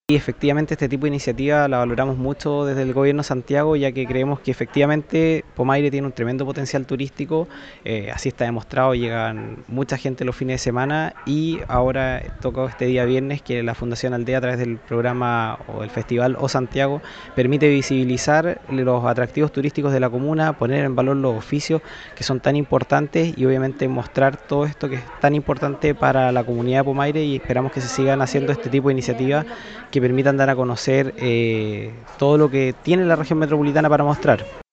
Y efectivamente este tipo de iniciativa la valoramos mucho desde el gobierno de Santiago, ya que creemos que efectivamente Pomaire tiene un tremendo potencial turístico, así está demostrado, llegan mucha gente los fines de semana y ahora tocó este día viernes que la Fundación Aldea a través del programa o el festival O Santiago permite visibilizar los atractivos turísticos de la comuna, poner en valor los oficios que son tan importantes y obviamente mostrar todo esto que es tan importante para la comunidad de Pomaire, y esperamos que se sigan haciendo este tipo de iniciativas que permitan dar a conocer todo lo que tiene la región metropolitana para mostrar.